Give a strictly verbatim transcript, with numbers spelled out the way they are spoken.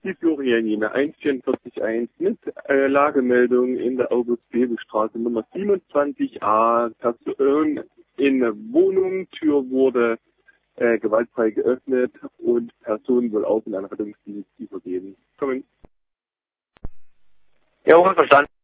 Die Florianine eins vier vier eins mit äh, Lagemeldung in der August-Bebel-Straße Nummer siebenundzwanzig a. Person in Wohnung, Tür wurde äh, gewaltfrei geöffnet und Person wohl auch in einen Rettungsdienst übergeben. Kommen. Ja, verstanden.